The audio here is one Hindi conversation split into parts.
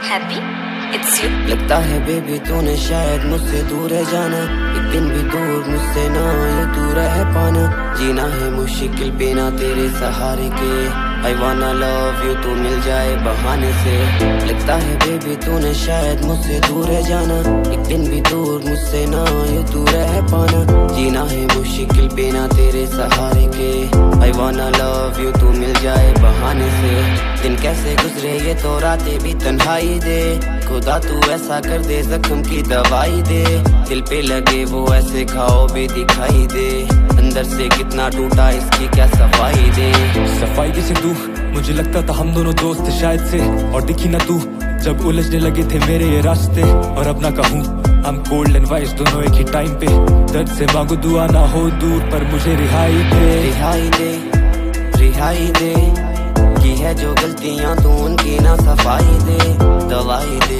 happy, it's you. लगता है बेबी तूने शायद मुझसे दूर है जाना, एक दिन भी दूर मुझसे ना ये तू रह पाना। जीना है मुश्किल बिना तेरे सहारे के, I wanna love you तू मिल जाए बहाने से। लगता है बेबी तूने शायद मुझसे दूर है जाना, एक दिन भी दूर मुझसे ना ये तू रह पाना। जीना है मुश्किल बिना तेरे सहारे के, I wanna love you तू मिल जाए बहाने से। दिन कैसे गुजरे ये तो रातें भी तन्हाई दे, खुदा तू ऐसा कर दे जख्म की दवाई दे। दिल पे लगे वो ऐसे घाव भी दिखाई दे, अंदर से कितना टूटा इसकी क्या सफाई दे। सफाई किसे दूं, मुझे लगता था हम दोनों दोस्त शायद से, और दिखी ना तू जब उलझने लगे थे मेरे ये रास्ते। और अब ना कहूँ हम कोल्ड एंड वाइस दोनों एक ही टाइम पे, दर्द से मांगू दुआ ना हो दूर पर मुझे रिहाई दे। रिहाई दे, रिहाई दे, की है जो गलतियां तू उनकी ना सफाई दे। दवाई दे,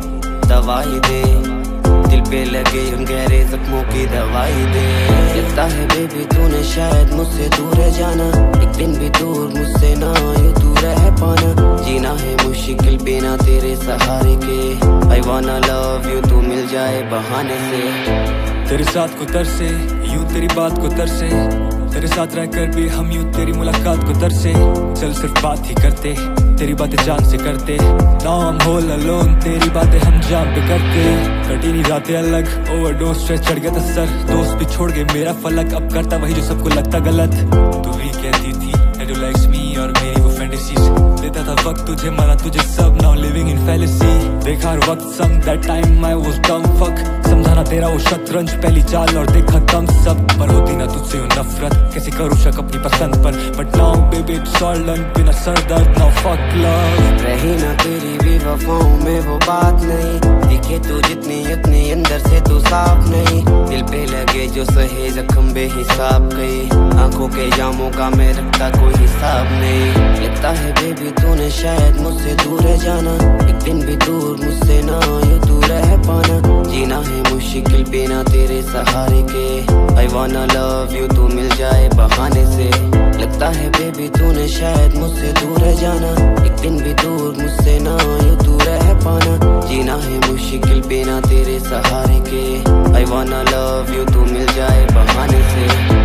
दवाई दे, दिल पे लगे उन गहरे जख्मों की दवाई दे। लगता है बेबी तूने शायद मुझसे दूर है जाना, एक दिन भी दूर मुझसे ना ये तू रह पाना। जीना है मुश्किल बिना तेरे सहारे के, I wanna love you तू मिल जाए बहाने से। तेरे साथ को तरसे यूं तेरी बात को तरसे, तेरे साथ रहकर भी हम यूं तेरी मुलाकात को तरसे। चल सिर्फ बात ही करते, तेरी बातें जान से करते। Now I'm all alone, तेरी बातें हम जान पे करते। कटी नहीं रातें अलग, ओवरडोज स्ट्रेस चढ़ गया था सर। दोस्त भी छोड़ गए मेरा फलक, अब करता वही जो सबको लगता गलत। तू ही कहती थी that you likes me और मेरी वो fantasies, देता था वक्त तुझे मना तुझे सब, now living in fallacy। देखा हर वक्त some that time I was dumb fuck, समझाना तेरा वो शतरंज पहली चाल और देखा कम सब। पर होती ना तुझसे वो नफरत, कैसे करूँ शक अपनी पसंद पर। But now baby it's all done, बिना सर दर्द now fuck love। रही ना तेरी भी वफाओं में वो बात नहीं, दिखे तू जितनी उतनी अंदर से तू साफ नहीं। दिल पे लगे जो सहे जख्म बेहिसाब गई, आंखों के जामों का मैं रखता कोई हिसाब नहीं। लगता है बेबी तूने शायद मुझसे दूर है जाना, एक दिन भी दूर मुझसे ना ये तू रह पाना। जीना है मुश्किल बिना तेरे सहारे के, I wanna love you तू मिल जाए बहाने से। लगता है बेबी तूने शायद मुझसे दूर है जाना, एक दिन भी दूर मुझसे ना ये तू रह पाना। जीना है मुश्किल बिना तेरे सहारे के, I wanna love you तू मिल जाए बहाने से।